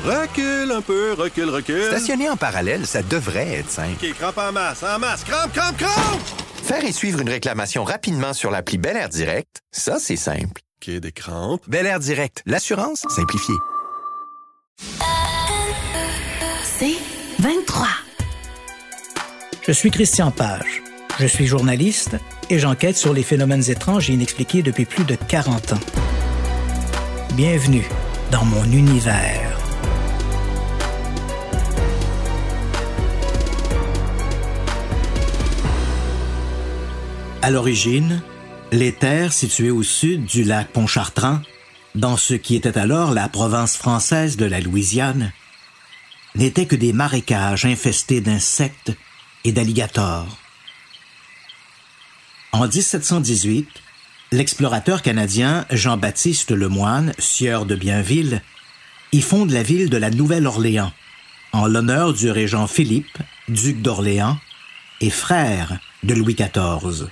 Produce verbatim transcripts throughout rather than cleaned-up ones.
Recule un peu, recule, recule. Stationner en parallèle, ça devrait être simple. OK, crampe en masse, en masse, crampe, crampe, crampe! Faire et suivre une réclamation rapidement sur l'appli Bel Air Direct, ça, c'est simple. OK, des crampes. Bel Air Direct, l'assurance simplifiée. C'est vingt-trois. Je suis Christian Page. Je suis journaliste et j'enquête sur les phénomènes étranges et inexpliqués depuis plus de quarante ans. Bienvenue dans mon univers. À l'origine, les terres situées au sud du lac Pontchartrain, dans ce qui était alors la province française de la Louisiane, n'étaient que des marécages infestés d'insectes et d'alligators. En dix-sept cent dix-huit, l'explorateur canadien Jean-Baptiste Lemoyne, sieur de Bienville, y fonde la ville de la Nouvelle-Orléans, en l'honneur du régent Philippe, duc d'Orléans et frère de Louis quatorze.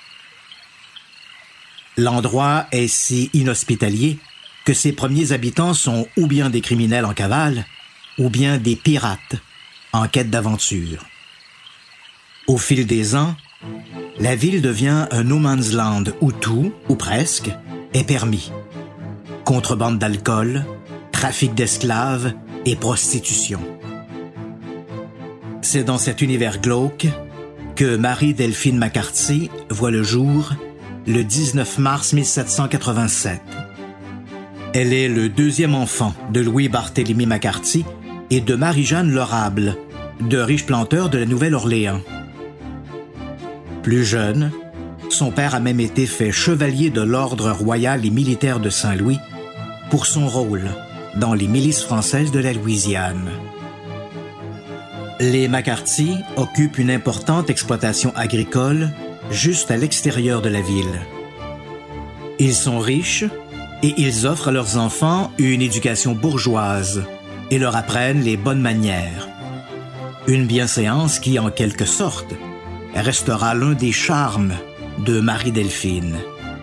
L'endroit est si inhospitalier que ses premiers habitants sont ou bien des criminels en cavale, ou bien des pirates en quête d'aventure. Au fil des ans, la ville devient un no man's land où tout, ou presque, est permis. Contrebande d'alcool, trafic d'esclaves et prostitution. C'est dans cet univers glauque que Marie-Delphine McCarthy voit le jour le dix-neuf mars mille sept cent quatre-vingt-sept. Elle est le deuxième enfant de Louis-Barthélemy McCarthy et de Marie-Jeanne Lorable, de riches planteurs de la Nouvelle-Orléans. Plus jeune, son père a même été fait chevalier de l'Ordre royal et militaire de Saint-Louis pour son rôle dans les milices françaises de la Louisiane. Les McCarthy occupent une importante exploitation agricole juste à l'extérieur de la ville. Ils sont riches et ils offrent à leurs enfants une éducation bourgeoise et leur apprennent les bonnes manières. Une bienséance qui, en quelque sorte, restera l'un des charmes de Marie-Delphine.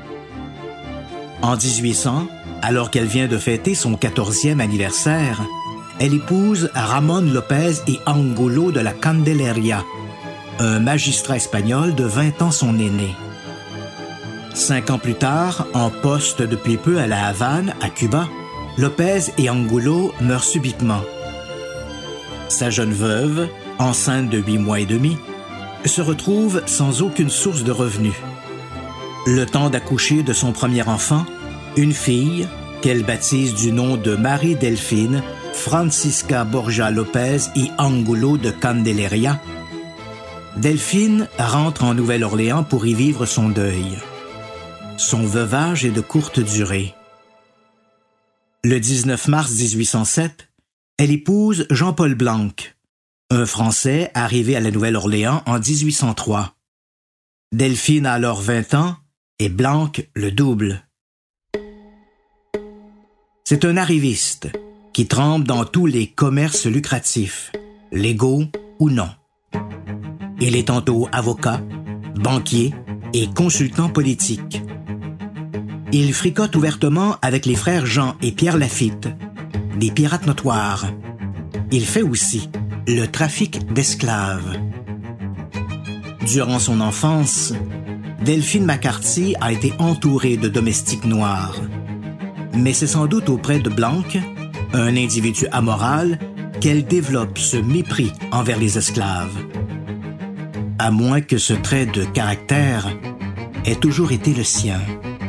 En dix-huit cents, alors qu'elle vient de fêter son quatorzième anniversaire, elle épouse Ramon Lopez y Angulo de la Candeleria, un magistrat espagnol de vingt ans son aîné. Cinq ans plus tard, en poste depuis peu à La Havane, à Cuba, Lopez y Angulo meurt subitement. Sa jeune veuve, enceinte de huit mois et demi, se retrouve sans aucune source de revenus. Le temps d'accoucher de son premier enfant, une fille qu'elle baptise du nom de Marie-Delphine Francisca Borja Lopez y Angulo de Candeleria, Delphine rentre en Nouvelle-Orléans pour y vivre son deuil. Son veuvage est de courte durée. Le dix-neuf mars dix-huit cent sept, elle épouse Jean-Paul Blanc, un Français arrivé à la Nouvelle-Orléans en dix-huit cent trois. Delphine a alors vingt ans et Blanc le double. C'est un arriviste qui trempe dans tous les commerces lucratifs, légaux ou non. Il est tantôt avocat, banquier et consultant politique. Il fricote ouvertement avec les frères Jean et Pierre Lafitte, des pirates notoires. Il fait aussi le trafic d'esclaves. Durant son enfance, Delphine McCarthy a été entourée de domestiques noirs. Mais c'est sans doute auprès de Blanc, un individu amoral, qu'elle développe ce mépris envers les esclaves. À moins que ce trait de caractère ait toujours été le sien.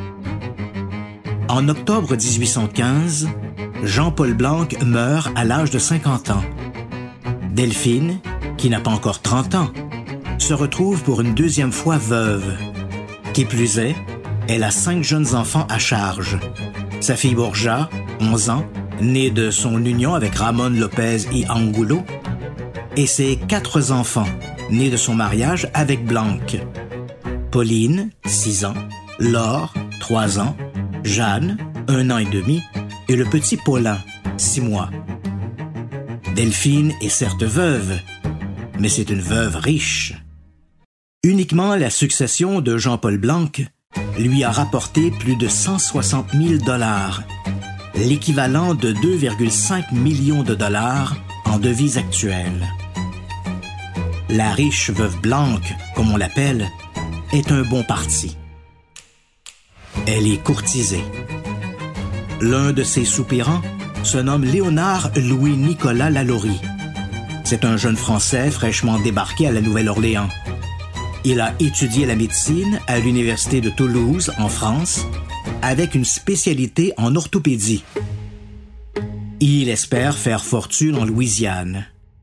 En octobre dix-huit cent quinze, Jean-Paul Blanc meurt à l'âge de cinquante ans. Delphine, qui n'a pas encore trente ans, se retrouve pour une deuxième fois veuve. Qui plus est, elle a cinq jeunes enfants à charge. Sa fille Borja, onze ans, née de son union avec Ramon Lopez y Angulo, et ses quatre enfants, nés de son mariage avec Blanc. Pauline, six ans, Laure, trois ans, Jeanne, un an et demi, et le petit Paulin, six mois. Delphine est certes veuve, mais c'est une veuve riche. Uniquement la succession de Jean-Paul Blanc lui a rapporté plus de cent soixante mille dollars, l'équivalent de deux virgule cinq millions de dollars en devises actuelles. La riche veuve Blanque, comme on l'appelle, est un bon parti. Elle est courtisée. L'un de ses soupirants se nomme Léonard Louis-Nicolas Lalaurie. C'est un jeune Français fraîchement débarqué à la Nouvelle-Orléans. Il a étudié la médecine à l'Université de Toulouse, en France, avec une spécialité en orthopédie. Il espère faire fortune en Louisiane.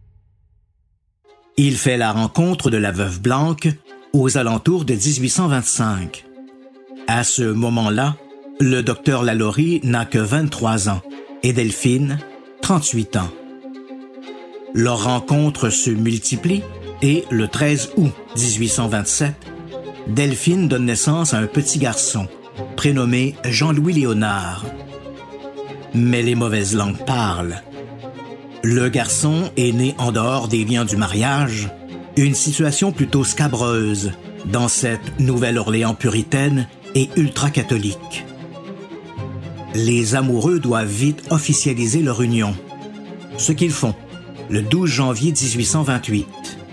Il fait la rencontre de la veuve Blanque aux alentours de dix-huit cent vingt-cinq. À ce moment-là, le docteur Lalaurie n'a que vingt-trois ans et Delphine, trente-huit ans. Leurs rencontres se multiplient et le treize août dix-huit cent vingt-sept, Delphine donne naissance à un petit garçon prénommé Jean-Louis Léonard. Mais les mauvaises langues parlent. Le garçon est né en dehors des liens du mariage, une situation plutôt scabreuse dans cette Nouvelle-Orléans puritaine et ultra-catholique. Les amoureux doivent vite officialiser leur union, ce qu'ils font le douze janvier dix-huit cent vingt-huit.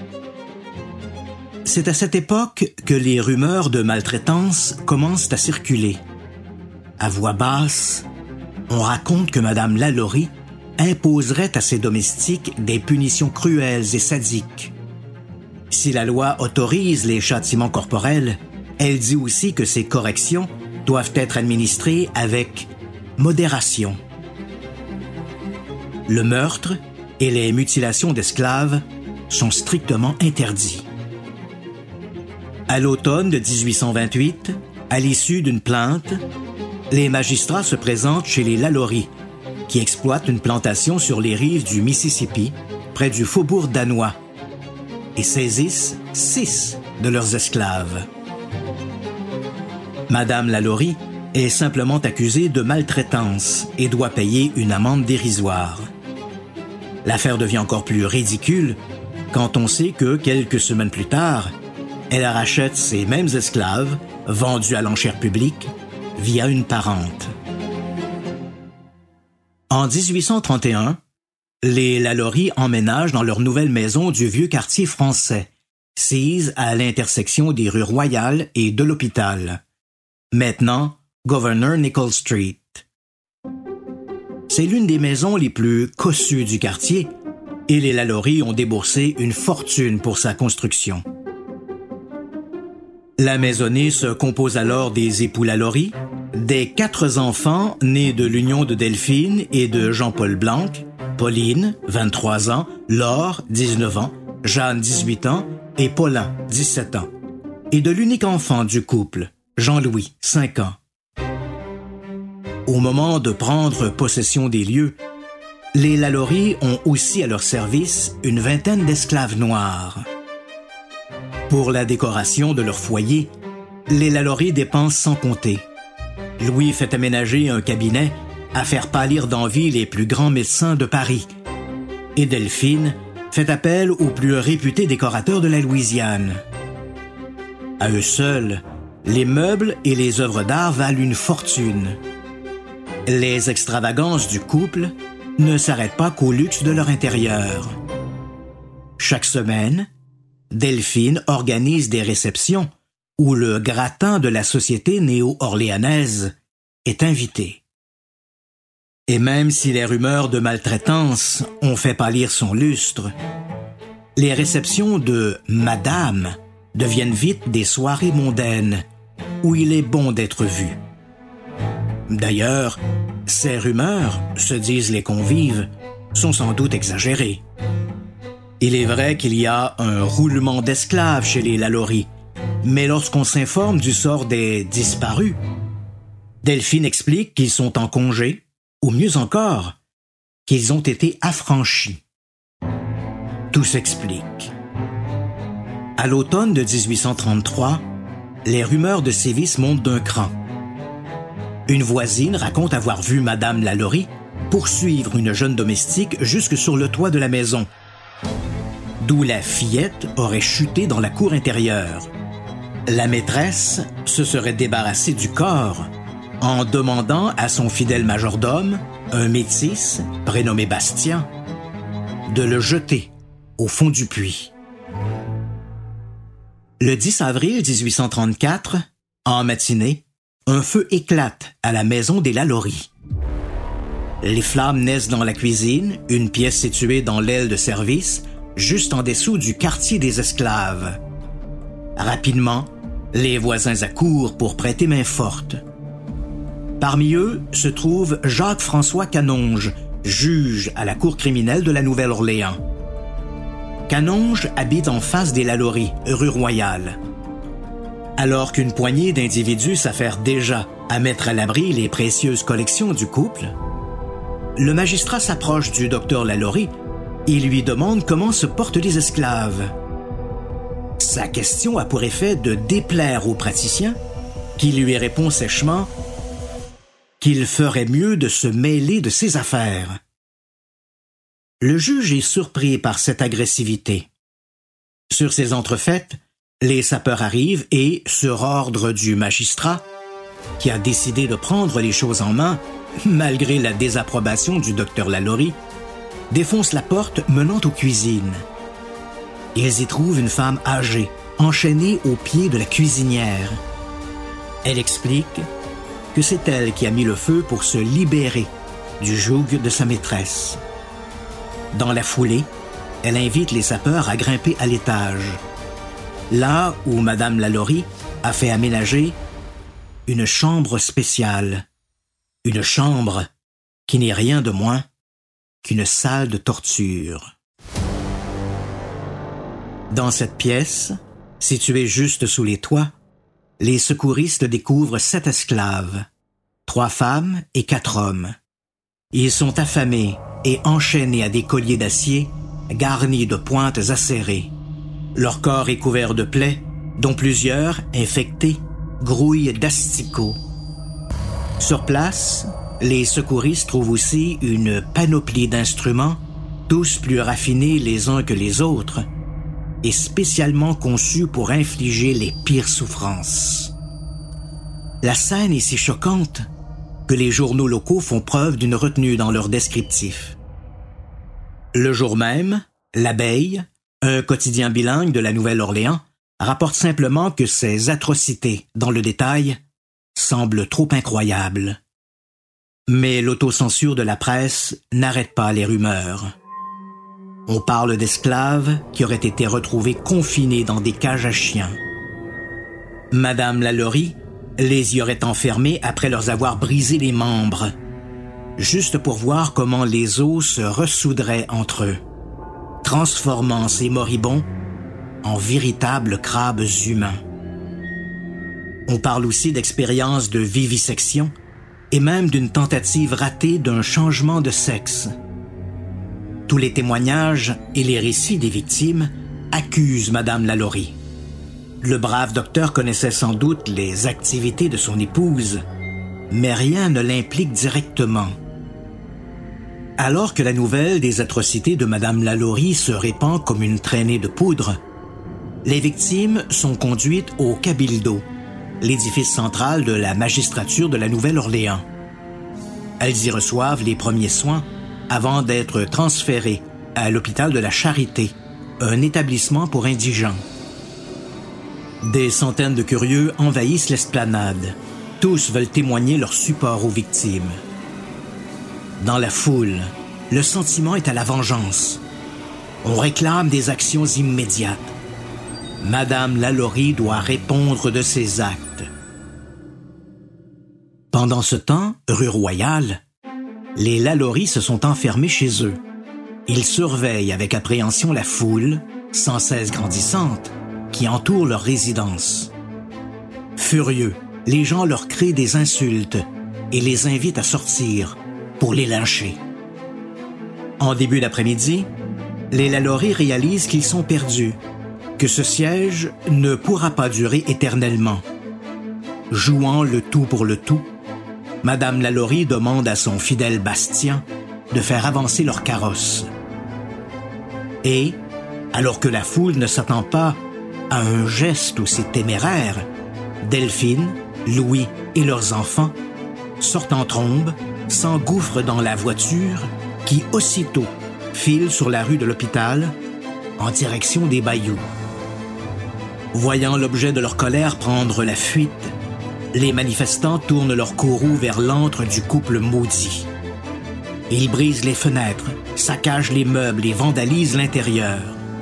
C'est à cette époque que les rumeurs de maltraitance commencent à circuler. À voix basse, on raconte que Madame Lalaurie imposerait à ses domestiques des punitions cruelles et sadiques. Si la loi autorise les châtiments corporels, elle dit aussi que ces corrections doivent être administrées avec modération. Le meurtre et les mutilations d'esclaves sont strictement interdits. À l'automne de dix-huit cent vingt-huit, à l'issue d'une plainte, les magistrats se présentent chez les Lalaurie, qui exploitent une plantation sur les rives du Mississippi, près du faubourg danois, et saisissent six de leurs esclaves. Madame Lalaurie est simplement accusée de maltraitance et doit payer une amende dérisoire. L'affaire devient encore plus ridicule quand on sait que, quelques semaines plus tard, elle rachète ces mêmes esclaves, vendus à l'enchère publique, via une parente. En dix-huit cent trente et un, les Lalaurie emménagent dans leur nouvelle maison du vieux quartier français, sise à l'intersection des rues Royale et de l'Hôpital. Maintenant, Governor Nicholl Street. C'est l'une des maisons les plus cossues du quartier et les Lalaurie ont déboursé une fortune pour sa construction. La maisonnée se compose alors des époux Lalaurie, des quatre enfants nés de l'union de Delphine et de Jean-Paul Blanque, Pauline, vingt-trois ans, Laure, dix-neuf ans, Jeanne, dix-huit ans et Paulin, dix-sept ans, et de l'unique enfant du couple, Jean-Louis, cinq ans. Au moment de prendre possession des lieux, les Lalaurie ont aussi à leur service une vingtaine d'esclaves noirs. Pour la décoration de leur foyer, les Lalaurie dépensent sans compter. Louis fait aménager un cabinet à faire pâlir d'envie les plus grands médecins de Paris. Et Delphine fait appel aux plus réputés décorateurs de la Louisiane. À eux seuls, les meubles et les œuvres d'art valent une fortune. Les extravagances du couple ne s'arrêtent pas qu'au luxe de leur intérieur. Chaque semaine, Delphine organise des réceptions où le gratin de la société néo-orléanaise est invité. Et même si les rumeurs de maltraitance ont fait pâlir son lustre, les réceptions de Madame deviennent vite des soirées mondaines où il est bon d'être vu. D'ailleurs, ces rumeurs, se disent les convives, sont sans doute exagérées. Il est vrai qu'il y a un roulement d'esclaves chez les Lalaurie, mais lorsqu'on s'informe du sort des disparus, Delphine explique qu'ils sont en congé, ou mieux encore, qu'ils ont été affranchis. Tout s'explique. À l'automne de dix-huit cent trente-trois, les rumeurs de sévices montent d'un cran. Une voisine raconte avoir vu Madame Lalaurie poursuivre une jeune domestique jusque sur le toit de la maison, d'où la fillette aurait chuté dans la cour intérieure. La maîtresse se serait débarrassée du corps en demandant à son fidèle majordome un métis, prénommé Bastien, de le jeter au fond du puits. Le dix avril dix-huit cent trente-quatre, en matinée, un feu éclate à la maison des Lalaurie. Les flammes naissent dans la cuisine, une pièce située dans l'aile de service, juste en dessous du quartier des esclaves. Rapidement, les voisins accourent pour prêter main forte. Parmi eux se trouve Jacques-François Canonge, juge à la cour criminelle de la Nouvelle-Orléans. Canonge habite en face des Lalaurie, rue Royale. Alors qu'une poignée d'individus s'affairent déjà à mettre à l'abri les précieuses collections du couple, le magistrat s'approche du docteur Lalaurie et lui demande comment se portent les esclaves. Sa question a pour effet de déplaire au praticien, qui lui répond sèchement qu'il ferait mieux de se mêler de ses affaires. Le juge est surpris par cette agressivité. Sur ces entrefaites, les sapeurs arrivent et, sur ordre du magistrat, qui a décidé de prendre les choses en main, malgré la désapprobation du docteur Lalaurie, défoncent la porte menant aux cuisines. Ils y trouvent une femme âgée, enchaînée au pied de la cuisinière. Elle explique que c'est elle qui a mis le feu pour se libérer du joug de sa maîtresse. Dans la foulée, elle invite les sapeurs à grimper à l'étage, là où Madame Lalaurie a fait aménager une chambre spéciale. Une chambre qui n'est rien de moins qu'une salle de torture. Dans cette pièce, située juste sous les toits, les secouristes découvrent sept esclaves, trois femmes et quatre hommes. Ils sont affamés et enchaînés à des colliers d'acier garnis de pointes acérées. Leur corps est couvert de plaies, dont plusieurs, infectés, grouillent d'asticots. Sur place, les secouristes trouvent aussi une panoplie d'instruments, tous plus raffinés les uns que les autres, et spécialement conçus pour infliger les pires souffrances. La scène est si choquante que les journaux locaux font preuve d'une retenue dans leur descriptif. Le jour même, l'Abeille, un quotidien bilingue de la Nouvelle-Orléans, rapporte simplement que ces atrocités, dans le détail, semblent trop incroyables. Mais l'autocensure de la presse n'arrête pas les rumeurs. On parle d'esclaves qui auraient été retrouvés confinés dans des cages à chiens. Madame Lalaurie les y aurait enfermés après leur avoir brisé les membres, juste pour voir comment les os se ressoudraient entre eux, transformant ces moribonds en véritables crabes humains. On parle aussi d'expériences de vivisection et même d'une tentative ratée d'un changement de sexe. Tous les témoignages et les récits des victimes accusent Madame Lalaurie. Le brave docteur connaissait sans doute les activités de son épouse, mais rien ne l'implique directement. Alors que la nouvelle des atrocités de Madame Lalaurie se répand comme une traînée de poudre, les victimes sont conduites au Cabildo, l'édifice central de la magistrature de la Nouvelle-Orléans. Elles y reçoivent les premiers soins avant d'être transférées à l'hôpital de la Charité, un établissement pour indigents. Des centaines de curieux envahissent l'esplanade. Tous veulent témoigner leur support aux victimes. Dans la foule, le sentiment est à la vengeance. On réclame des actions immédiates. Madame Lalaurie doit répondre de ses actes. Pendant ce temps, rue Royale, les Lalaurie se sont enfermés chez eux. Ils surveillent avec appréhension la foule, sans cesse grandissante, qui entoure leur résidence. Furieux, les gens leur créent des insultes et les invitent à sortir pour les lyncher. En début d'après-midi, les Lalaurie réalisent qu'ils sont perdus, que ce siège ne pourra pas durer éternellement. Jouant le tout pour le tout, Madame Lalaurie demande à son fidèle Bastien de faire avancer leur carrosse. Et, alors que la foule ne s'attend pas à un geste aussi téméraire, Delphine, Louis et leurs enfants sortent en trombe s'engouffrent dans la voiture qui, aussitôt, file sur la rue de l'hôpital en direction des Bayous. Voyant l'objet de leur colère prendre la fuite, les manifestants tournent leur courroux vers l'antre du couple maudit. Ils brisent les fenêtres, saccagent les meubles et vandalisent l'intérieur.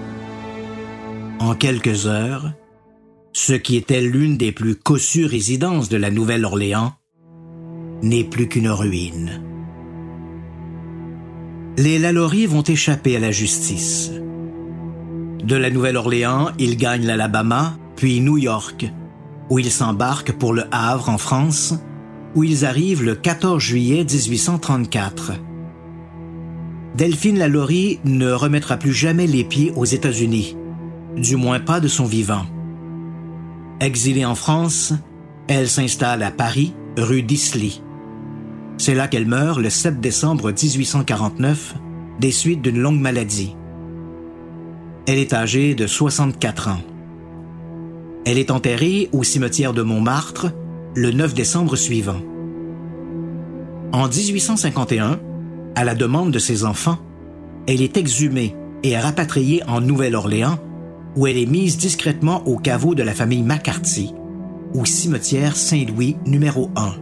En quelques heures, ce qui était l'une des plus cossues résidences de la Nouvelle-Orléans n'est plus qu'une ruine. Les Lalaurie vont échapper à la justice. De la Nouvelle-Orléans, ils gagnent l'Alabama, puis New York, où ils s'embarquent pour le Havre en France, où ils arrivent le quatorze juillet dix-huit cent trente-quatre. Delphine Lalaurie ne remettra plus jamais les pieds aux États-Unis, du moins pas de son vivant. Exilée en France, elle s'installe à Paris, rue d'Isly. C'est là qu'elle meurt le sept décembre dix-huit cent quarante-neuf, des suites d'une longue maladie. Elle est âgée de soixante-quatre ans. Elle est enterrée au cimetière de Montmartre le neuf décembre suivant. En dix-huit cent cinquante et un, à la demande de ses enfants, elle est exhumée et rapatriée en Nouvelle-Orléans, où elle est mise discrètement au caveau de la famille McCarthy, au cimetière Saint-Louis numéro un.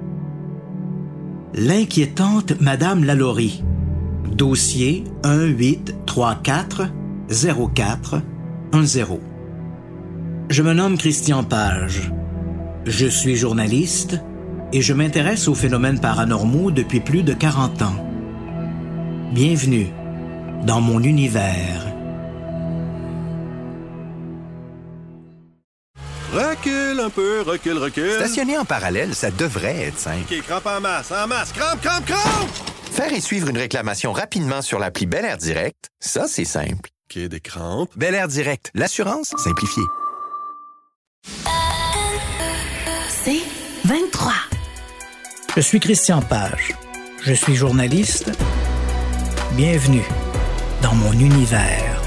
L'inquiétante Madame Lalaurie. Dossier un huit trois quatre zéro quatre un zéro. Je me nomme Christian Page. Je suis journaliste et je m'intéresse aux phénomènes paranormaux depuis plus de quarante ans. Bienvenue dans mon univers. Recule un peu, recule, recule. Stationner en parallèle, ça devrait être simple. OK, crampe en masse, en masse, crampe, crampe, crampe! Faire et suivre une réclamation rapidement sur l'appli Bel Air Direct, ça, c'est simple. OK, des crampes. Bel Air Direct, l'assurance simplifiée. C'est vingt-trois. Je suis Christian Page. Je suis journaliste. Bienvenue dans mon univers.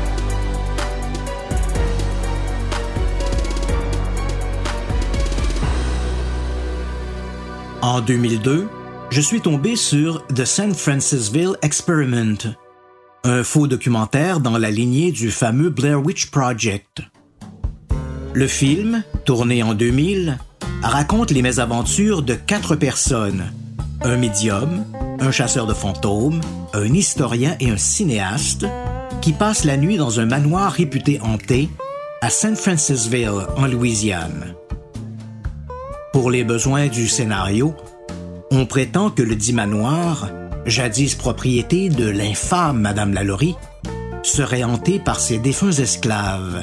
En deux mille deux, je suis tombé sur The San Francisville Experiment, un faux documentaire dans la lignée du fameux Blair Witch Project. Le film, tourné en deux mille, raconte les mésaventures de quatre personnes, un médium, un chasseur de fantômes, un historien et un cinéaste, qui passent la nuit dans un manoir réputé hanté à San Francisville, en Louisiane. Pour les besoins du scénario, on prétend que le dit manoir, jadis propriété de l'infâme Madame Lalaurie, serait hanté par ses défunts esclaves.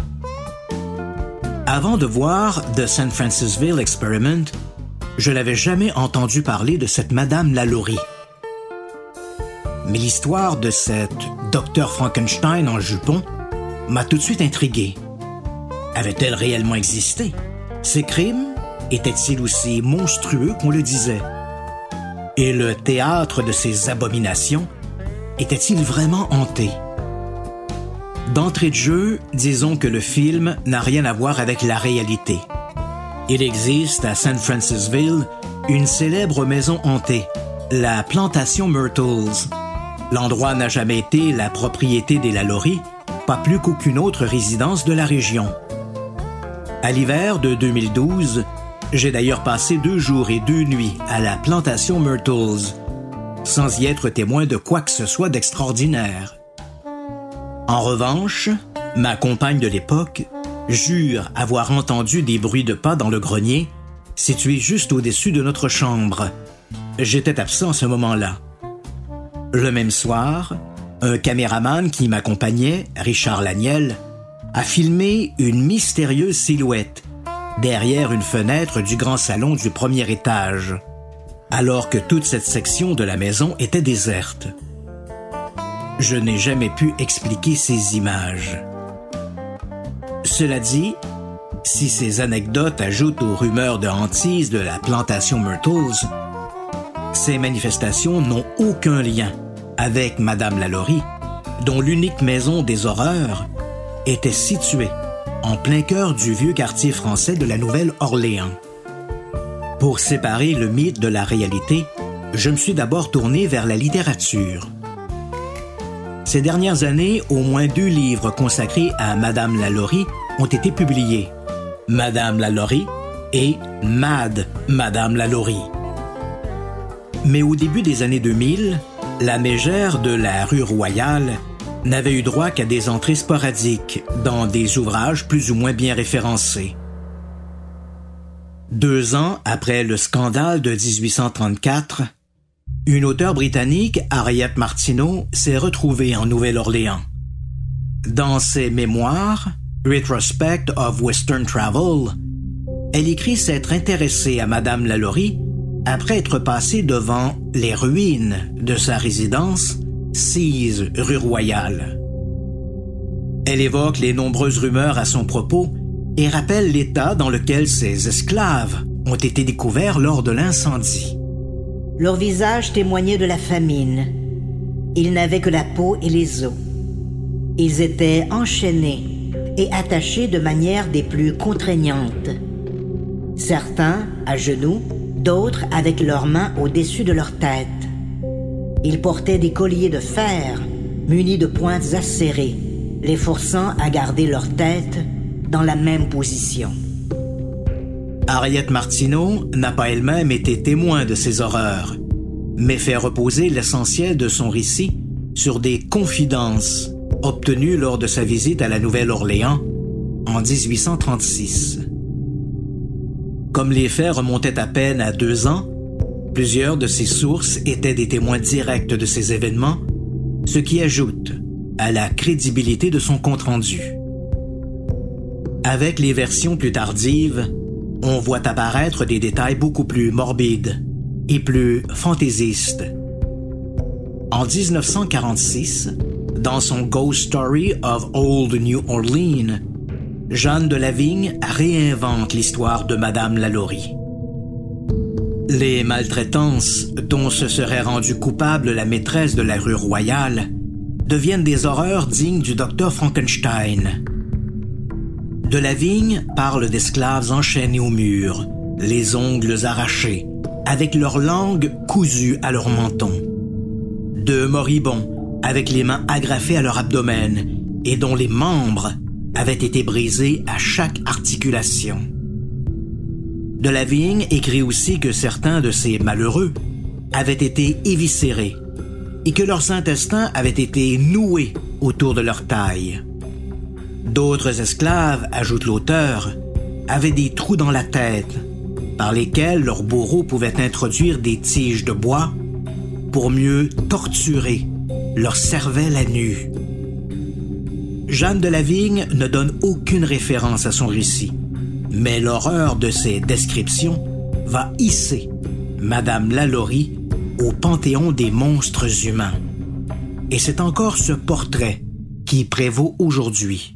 Avant de voir The San Francisville Experiment, je n'avais jamais entendu parler de cette Madame Lalaurie. Mais l'histoire de cette docteur Frankenstein en jupon m'a tout de suite intrigué. Avait-elle réellement existé? Ses crimes étaient-ils aussi monstrueux qu'on le disait? Et le théâtre de ces abominations était-il vraiment hanté? D'entrée de jeu, disons que le film n'a rien à voir avec la réalité. Il existe à San Francisville une célèbre maison hantée, la plantation Myrtles. L'endroit n'a jamais été la propriété des Lalaurie, pas plus qu'aucune autre résidence de la région. À l'hiver de deux mille douze, j'ai d'ailleurs passé deux jours et deux nuits à la plantation Myrtles, sans y être témoin de quoi que ce soit d'extraordinaire. En revanche, ma compagne de l'époque jure avoir entendu des bruits de pas dans le grenier, situé juste au-dessus de notre chambre. J'étais absent à ce moment-là. Le même soir, un caméraman qui m'accompagnait, Richard Laniel, a filmé une mystérieuse silhouette derrière une fenêtre du grand salon du premier étage, alors que toute cette section de la maison était déserte. Je n'ai jamais pu expliquer ces images. Cela dit, si ces anecdotes ajoutent aux rumeurs de hantise de la plantation Myrtles, ces manifestations n'ont aucun lien avec Madame Lalaurie, dont l'unique maison des horreurs était située en plein cœur du vieux quartier français de la Nouvelle-Orléans. Pour séparer le mythe de la réalité, je me suis d'abord tourné vers la littérature. Ces dernières années, au moins deux livres consacrés à Madame Lalaurie ont été publiés. Madame Lalaurie et Mad Madame Lalaurie. Mais au début des années deux mille, la mégère de la rue Royale n'avait eu droit qu'à des entrées sporadiques dans des ouvrages plus ou moins bien référencés. Deux ans après le scandale de dix-huit cent trente-quatre, une auteure britannique, Harriet Martineau, s'est retrouvée en Nouvelle-Orléans. Dans ses mémoires, Retrospect of Western Travel, elle écrit s'être intéressée à Madame Lalaurie après être passée devant les ruines de sa résidence, sise rue Royale. Elle évoque les nombreuses rumeurs à son propos et rappelle l'état dans lequel ses esclaves ont été découverts lors de l'incendie. Leur visage témoignait de la famine. Ils n'avaient que la peau et les os. Ils étaient enchaînés et attachés de manière des plus contraignantes. Certains à genoux, d'autres avec leurs mains au-dessus de leur tête. Ils portaient des colliers de fer munis de pointes acérées, les forçant à garder leur tête dans la même position. Harriet Martineau n'a pas elle-même été témoin de ces horreurs, mais fait reposer l'essentiel de son récit sur des confidences obtenues lors de sa visite à la Nouvelle-Orléans en dix-huit cent trente-six. Comme les faits remontaient à peine à deux ans, plusieurs de ces sources étaient des témoins directs de ces événements, ce qui ajoute à la crédibilité de son compte-rendu. Avec les versions plus tardives, on voit apparaître des détails beaucoup plus morbides et plus fantaisistes. En dix-neuf cent quarante-six, dans son Ghost Story of Old New Orleans, Jeanne de Lavigne réinvente l'histoire de Madame Lalaurie. Les maltraitances dont se serait rendue coupable la maîtresse de la rue Royale deviennent des horreurs dignes du docteur Frankenstein. De Lavigne parle d'esclaves enchaînés au mur, les ongles arrachés, avec leur langue cousue à leur menton. De moribonds, avec les mains agrafées à leur abdomen et dont les membres avaient été brisés à chaque articulation. De Lavigne écrit aussi que certains de ces malheureux avaient été éviscérés et que leurs intestins avaient été noués autour de leur taille. D'autres esclaves, ajoute l'auteur, avaient des trous dans la tête par lesquels leurs bourreaux pouvaient introduire des tiges de bois pour mieux torturer leur cervelle à nu. Jeanne de Lavigne ne donne aucune référence à son récit, mais l'horreur de ses descriptions va hisser Madame Lalaurie au panthéon des monstres humains. Et c'est encore ce portrait qui prévaut aujourd'hui.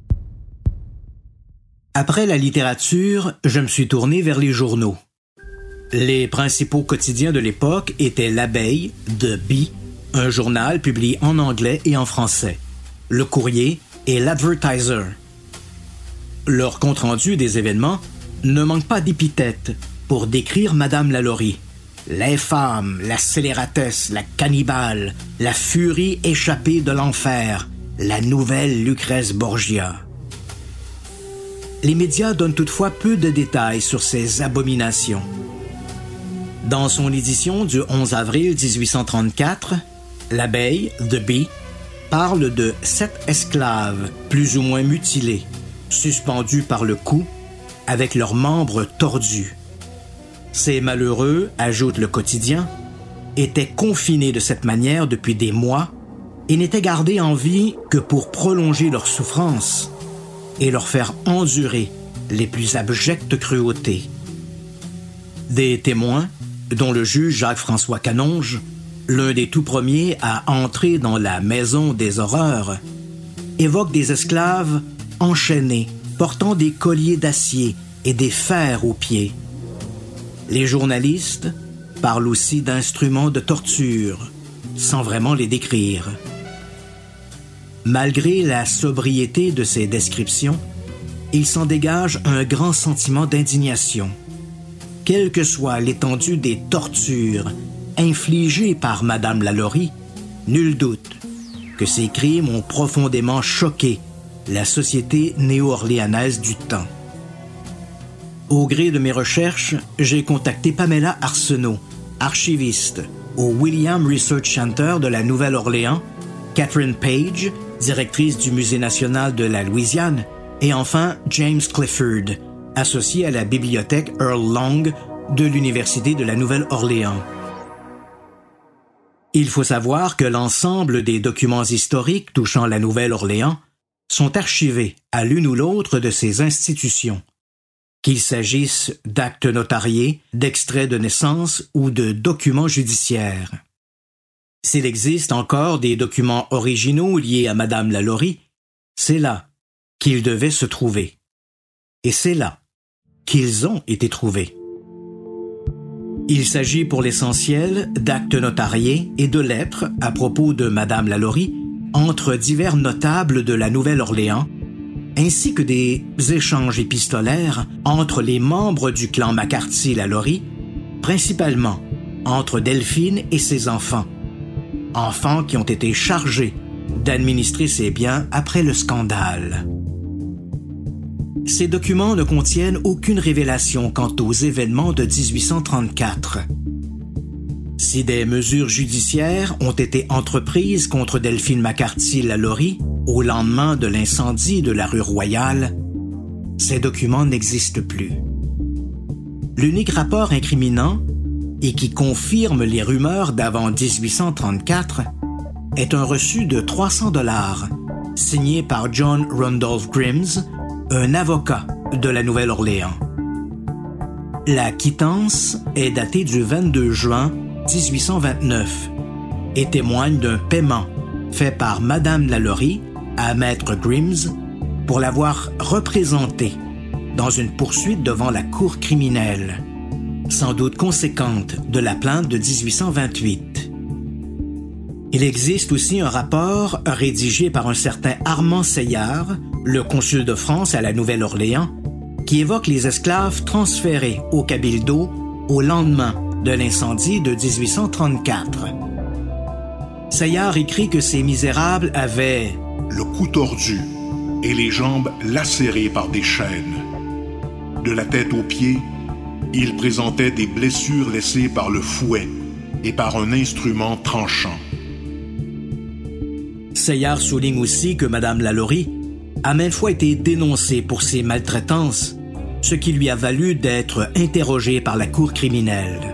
Après la littérature, je me suis tourné vers les journaux. Les principaux quotidiens de l'époque étaient L'Abeille, The Bee, un journal publié en anglais et en français, Le Courrier et L'Advertiser. Leur compte-rendu des événements ne manque pas d'épithètes pour décrire Madame Lalaurie. L'infâme, la scélératesse, la cannibale, la furie échappée de l'enfer, la nouvelle Lucrèce Borgia. Les médias donnent toutefois peu de détails sur ces abominations. Dans son édition du onze avril dix-huit cent trente-quatre, L'Abeille, The Bee, parle de sept esclaves plus ou moins mutilés, suspendus par le cou, avec leurs membres tordus. Ces malheureux, ajoute le quotidien, étaient confinés de cette manière depuis des mois et n'étaient gardés en vie que pour prolonger leur souffrance et leur faire endurer les plus abjectes cruautés. Des témoins, dont le juge Jacques-François Canonge, l'un des tout premiers à entrer dans la maison des horreurs, évoquent des esclaves enchaînés, portant des colliers d'acier et des fers aux pieds. Les journalistes parlent aussi d'instruments de torture, sans vraiment les décrire. Malgré la sobriété de ces descriptions, il s'en dégage un grand sentiment d'indignation. Quelle que soit l'étendue des tortures infligés par Madame Lalaurie, nul doute que ces crimes ont profondément choqué la société néo-orléanaise du temps. Au gré de mes recherches, j'ai contacté Pamela Arsenault, archiviste au William Research Center de la Nouvelle-Orléans, Catherine Page, directrice du Musée national de la Louisiane, et enfin James Clifford, associé à la bibliothèque Earl Long de l'Université de la Nouvelle-Orléans. Il faut savoir que l'ensemble des documents historiques touchant la Nouvelle-Orléans sont archivés à l'une ou l'autre de ces institutions, qu'il s'agisse d'actes notariés, d'extraits de naissance ou de documents judiciaires. S'il existe encore des documents originaux liés à Madame Lalaurie, c'est là qu'ils devaient se trouver. Et c'est là qu'ils ont été trouvés. Il s'agit pour l'essentiel d'actes notariés et de lettres à propos de Madame Lalaurie entre divers notables de la Nouvelle-Orléans, ainsi que des échanges épistolaires entre les membres du clan McCarthy-Lalaurie, principalement entre Delphine et ses enfants, enfants qui ont été chargés d'administrer ses biens après le scandale. Ces documents ne contiennent aucune révélation quant aux événements de dix-huit cent trente-quatre. Si des mesures judiciaires ont été entreprises contre Delphine McCarthy-Lalaurie au lendemain de l'incendie de la rue Royale, ces documents n'existent plus. L'unique rapport incriminant, et qui confirme les rumeurs d'avant dix-huit cent trente-quatre, est un reçu de trois cents dollars, signé par John Randolph Grims, un avocat de la Nouvelle-Orléans. La quittance est datée du vingt-deux juin dix-huit cent vingt-neuf et témoigne d'un paiement fait par Madame Lalaurie à Maître Grims pour l'avoir représentée dans une poursuite devant la cour criminelle, sans doute conséquente de la plainte de dix-huit cent vingt-huit. Il existe aussi un rapport rédigé par un certain Armand Seillard, le consul de France à la Nouvelle-Orléans, qui évoque les esclaves transférés au Cabildo au lendemain de l'incendie de dix-huit cent trente-quatre. Seillard écrit que ces misérables avaient le cou tordu et les jambes lacérées par des chaînes. De la tête aux pieds, ils présentaient des blessures laissées par le fouet et par un instrument tranchant. Seillard souligne aussi que Madame Lalaurie a maintes fois été dénoncée pour ses maltraitances, ce qui lui a valu d'être interrogée par la cour criminelle.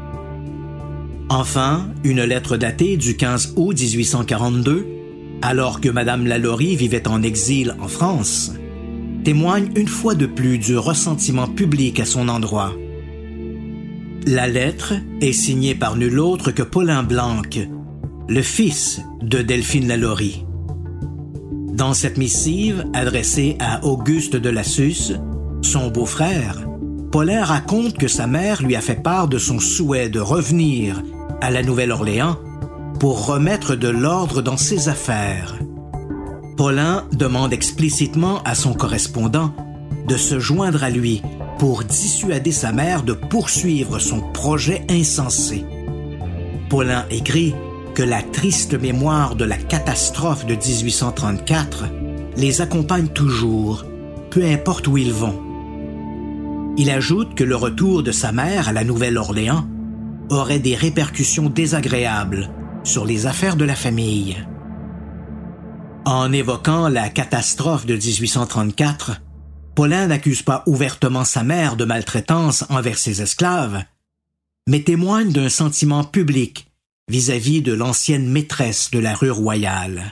Enfin, une lettre datée du quinze août dix-huit cent quarante-deux, alors que Madame Lalaurie vivait en exil en France, témoigne une fois de plus du ressentiment public à son endroit. La lettre est signée par nul autre que Paulin Blanc, le fils de Delphine Lalaurie. Dans cette missive adressée à Auguste de Lassus, son beau-frère, Paulin raconte que sa mère lui a fait part de son souhait de revenir à la Nouvelle-Orléans pour remettre de l'ordre dans ses affaires. Paulin demande explicitement à son correspondant de se joindre à lui pour dissuader sa mère de poursuivre son projet insensé. Paulin écrit que la triste mémoire de la catastrophe de dix-huit cent trente-quatre les accompagne toujours, peu importe où ils vont. Il ajoute que le retour de sa mère à la Nouvelle-Orléans aurait des répercussions désagréables sur les affaires de la famille. En évoquant la catastrophe de dix-huit cent trente-quatre, Paulin n'accuse pas ouvertement sa mère de maltraitance envers ses esclaves, mais témoigne d'un sentiment public vis-à-vis de l'ancienne maîtresse de la rue Royale.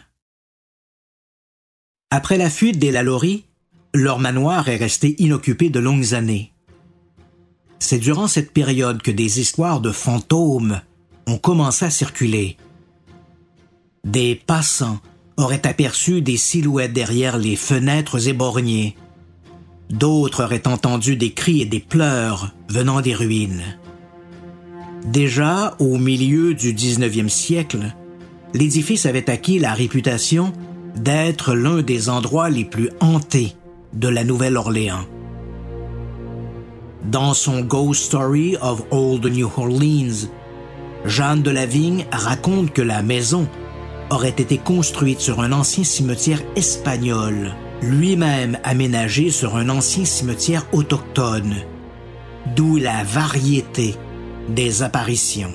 Après la fuite des Lalaurie, leur manoir est resté inoccupé de longues années. C'est durant cette période que des histoires de fantômes ont commencé à circuler. Des passants auraient aperçu des silhouettes derrière les fenêtres éborgnées. D'autres auraient entendu des cris et des pleurs venant des ruines. Déjà, au milieu du dix-neuvième siècle, l'édifice avait acquis la réputation d'être l'un des endroits les plus hantés de la Nouvelle-Orléans. Dans son Ghost Story of Old New Orleans, Jeanne de Lavigne raconte que la maison aurait été construite sur un ancien cimetière espagnol, lui-même aménagé sur un ancien cimetière autochtone, d'où la variété des apparitions.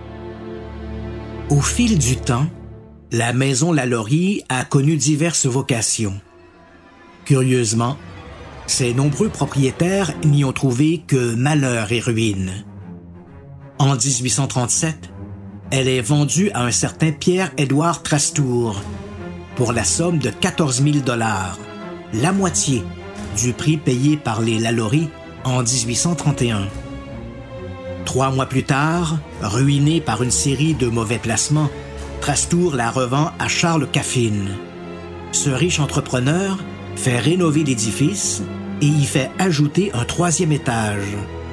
Au fil du temps, la maison Lalaurie a connu diverses vocations. Curieusement, ses nombreux propriétaires n'y ont trouvé que malheur et ruine. En dix-huit cent trente-sept, elle est vendue à un certain Pierre-Édouard Trastour pour la somme de quatorze mille dollars, la moitié du prix payé par les Lalaurie en dix-huit cent trente et un. Trois mois plus tard, ruinée par une série de mauvais placements, Trastour la revend à Charles Caffin. Ce riche entrepreneur fait rénover l'édifice et y fait ajouter un troisième étage.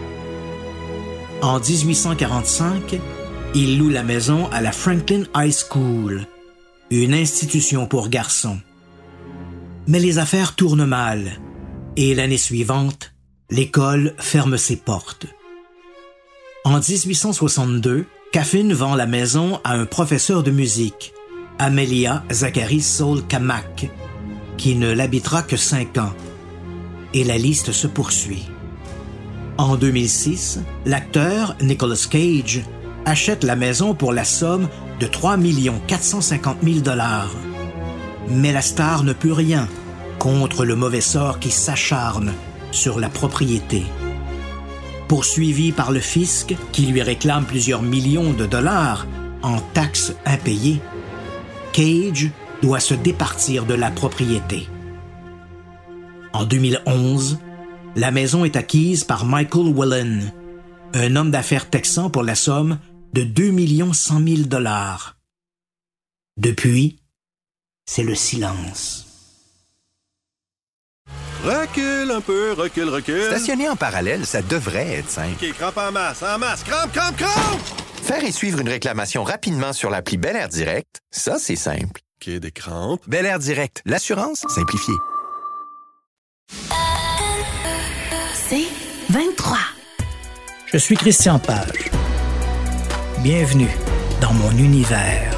En dix-huit cent quarante-cinq, il loue la maison à la Franklin High School, une institution pour garçons. Mais les affaires tournent mal et l'année suivante, l'école ferme ses portes. En dix-huit cent soixante-deux, Caffin vend la maison à un professeur de musique, Amelia Zachary Saul Camac, qui ne l'habitera que cinq ans. Et la liste se poursuit. En deux mille six, l'acteur Nicolas Cage achète la maison pour la somme de trois millions quatre cent cinquante mille dollars. Mais la star ne peut rien contre le mauvais sort qui s'acharne sur la propriété. Poursuivi par le fisc qui lui réclame plusieurs millions de dollars en taxes impayées, Cage doit se départir de la propriété. En deux mille onze, la maison est acquise par Michael Whelan, un homme d'affaires texan pour la somme de deux millions cent mille dollars. Depuis, c'est le silence. Recule un peu, recule, recule. Stationner en parallèle, ça devrait être simple. OK, crampe en masse, en masse, crampe, crampe, crampe! Faire et suivre une réclamation rapidement sur l'appli Bel Air Direct, ça, c'est simple. OK, des crampes. Bel Air Direct, l'assurance simplifiée. C'est vingt-trois. Je suis Christian Page. Bienvenue dans mon univers.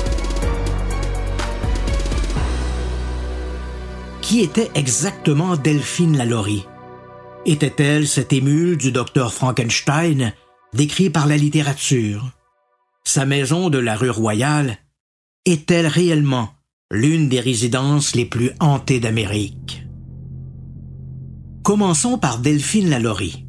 Qui était exactement Delphine Lalaurie? Était-elle cette émule du docteur Frankenstein décrit par la littérature? Sa maison de la rue Royale est-elle réellement l'une des résidences les plus hantées d'Amérique? Commençons par Delphine Lalaurie.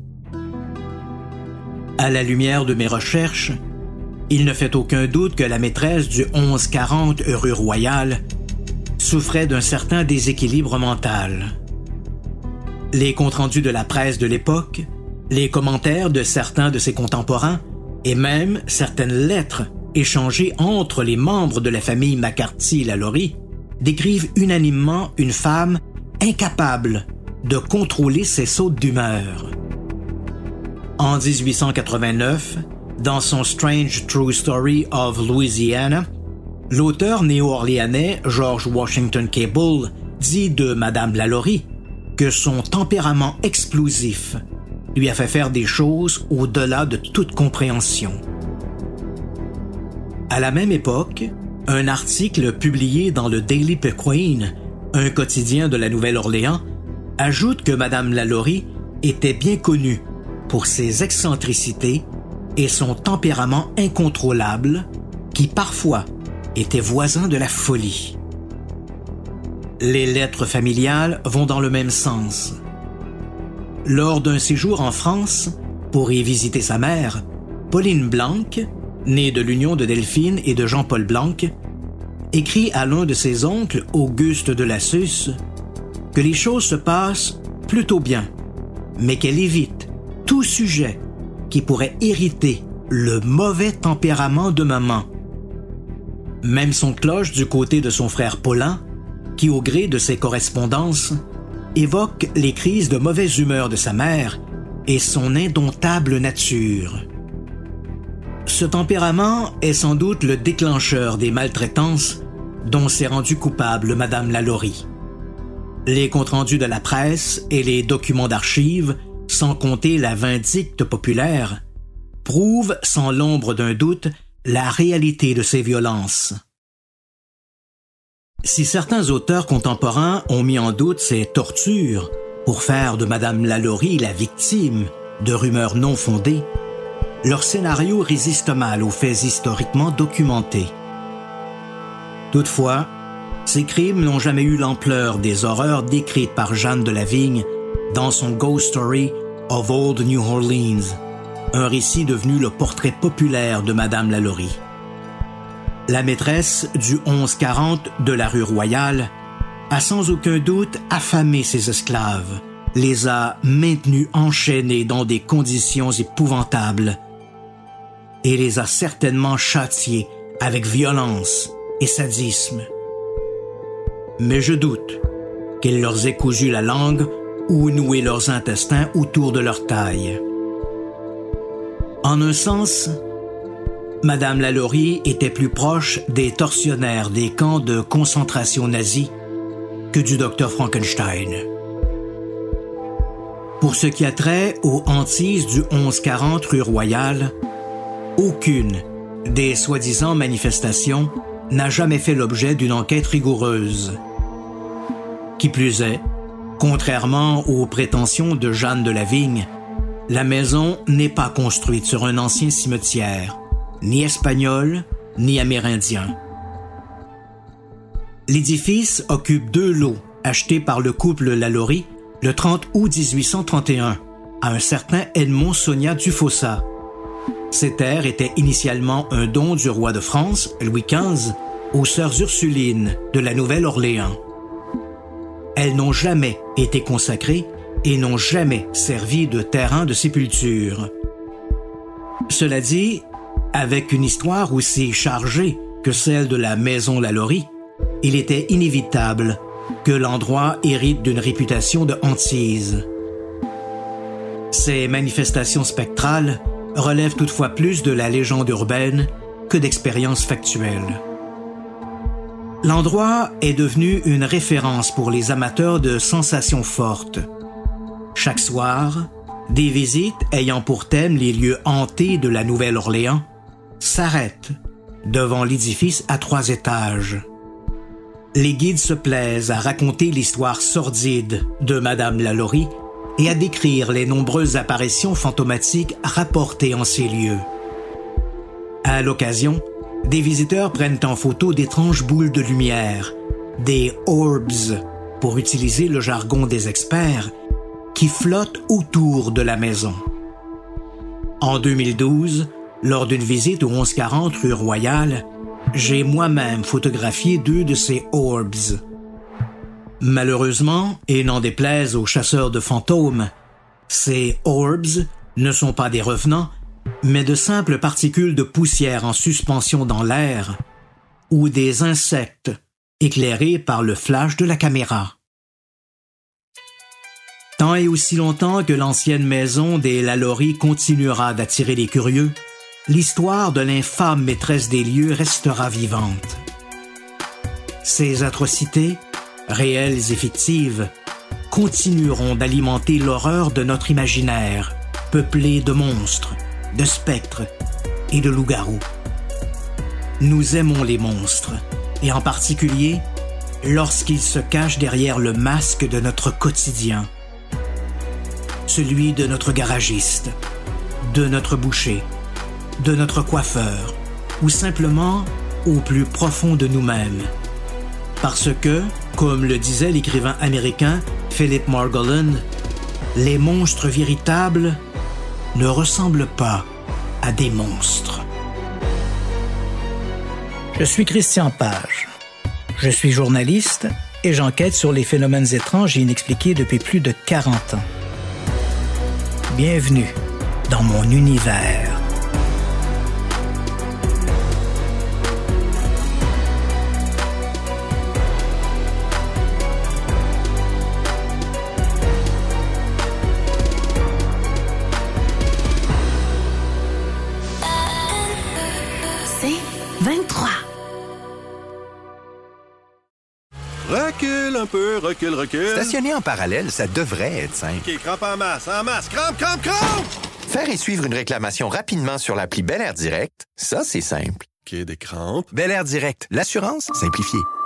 À la lumière de mes recherches, il ne fait aucun doute que la maîtresse du onze quarante rue Royale souffrait d'un certain déséquilibre mental. Les comptes rendus de la presse de l'époque, les commentaires de certains de ses contemporains et même certaines lettres échangées entre les membres de la famille McCarthy-Lalaurie décrivent unanimement une femme incapable de contrôler ses sautes d'humeur. En dix-huit cent quatre-vingt-neuf, dans son Strange True Story of Louisiana, l'auteur néo-orléanais George Washington Cable dit de Madame Lalaurie que son tempérament explosif lui a fait faire des choses au-delà de toute compréhension. À la même époque, un article publié dans le Daily Pequeen, un quotidien de la Nouvelle-Orléans, ajoute que Madame Lalaurie était bien connue pour ses excentricités et son tempérament incontrôlable qui parfois était voisin de la folie. Les lettres familiales vont dans le même sens. Lors d'un séjour en France, pour y visiter sa mère, Pauline Blanc, née de l'union de Delphine et de Jean-Paul Blanc, écrit à l'un de ses oncles, Auguste de Lassus, que les choses se passent plutôt bien, mais qu'elle évite tout sujet qui pourrait hériter le mauvais tempérament de maman. Même son cloche du côté de son frère Paulin, qui au gré de ses correspondances, évoque les crises de mauvaise humeur de sa mère et son indomptable nature. Ce tempérament est sans doute le déclencheur des maltraitances dont s'est rendue coupable Madame Lalaurie. Les comptes rendus de la presse et les documents d'archives, sans compter la vindicte populaire, prouvent sans l'ombre d'un doute la réalité de ces violences. Si certains auteurs contemporains ont mis en doute ces tortures pour faire de Madame Lalaurie la victime de rumeurs non fondées, leur scénario résiste mal aux faits historiquement documentés. Toutefois, ces crimes n'ont jamais eu l'ampleur des horreurs décrites par Jeanne de La Vigne dans son Ghost Story of Old New Orleans, un récit devenu le portrait populaire de Madame Lalaurie. La maîtresse du onze quarante de la rue Royale a sans aucun doute affamé ses esclaves, les a maintenus enchaînés dans des conditions épouvantables et les a certainement châtiés avec violence et sadisme. Mais je doute qu'elle leur ait cousu la langue ou noué leurs intestins autour de leur taille. En un sens, Madame Lalaurie était plus proche des tortionnaires des camps de concentration nazis que du docteur Frankenstein. Pour ce qui a trait aux hantises du onze quarante rue Royale, aucune des soi-disant manifestations n'a jamais fait l'objet d'une enquête rigoureuse. Qui plus est, contrairement aux prétentions de Jeanne de La Vigne, la maison n'est pas construite sur un ancien cimetière, ni espagnol, ni amérindien. L'édifice occupe deux lots achetés par le couple Lalaurie le trente août dix-huit cent trente et un à un certain Edmond Sonia Dufossat. Ces terres étaient initialement un don du roi de France, Louis quinze, aux sœurs Ursulines de la Nouvelle-Orléans. Elles n'ont jamais été consacrées et n'ont jamais servi de terrain de sépulture. Cela dit, avec une histoire aussi chargée que celle de la maison Lalaurie, il était inévitable que l'endroit hérite d'une réputation de hantise. Ces manifestations spectrales relèvent toutefois plus de la légende urbaine que d'expériences factuelles. L'endroit est devenu une référence pour les amateurs de sensations fortes. Chaque soir, des visites ayant pour thème les lieux hantés de la Nouvelle-Orléans s'arrêtent devant l'édifice à trois étages. Les guides se plaisent à raconter l'histoire sordide de Madame Lalaurie et à décrire les nombreuses apparitions fantomatiques rapportées en ces lieux. À l'occasion, des visiteurs prennent en photo d'étranges boules de lumière, des orbs, pour utiliser le jargon des experts, qui flottent autour de la maison. En deux mille douze, lors d'une visite au onze quarante rue Royale, j'ai moi-même photographié deux de ces orbs. Malheureusement, et n'en déplaise aux chasseurs de fantômes, ces orbs ne sont pas des revenants, mais de simples particules de poussière en suspension dans l'air ou des insectes éclairés par le flash de la caméra. Tant et aussi longtemps que l'ancienne maison des Lalaurie continuera d'attirer les curieux, l'histoire de l'infâme maîtresse des lieux restera vivante. Ces atrocités, réelles et fictives, continueront d'alimenter l'horreur de notre imaginaire, peuplé de monstres, de spectres et de loups-garous. Nous aimons les monstres, et en particulier lorsqu'ils se cachent derrière le masque de notre quotidien, celui de notre garagiste, de notre boucher, de notre coiffeur, ou simplement au plus profond de nous-mêmes. Parce que, comme le disait l'écrivain américain Philip Margolin, les monstres véritables ne ressemblent pas à des monstres. Je suis Christian Page. Je suis journaliste et j'enquête sur les phénomènes étranges et inexpliqués depuis plus de quarante ans. Bienvenue dans mon univers. vingt-trois. Recule un peu, recule, recule. Stationner en parallèle, ça devrait être simple. OK, crampe en masse, en masse. Crampe, crampe, crampe! Faire et suivre une réclamation rapidement sur l'appli Bel Air Direct, ça, c'est simple. OK, des crampes. Bel Air Direct, l'assurance simplifiée.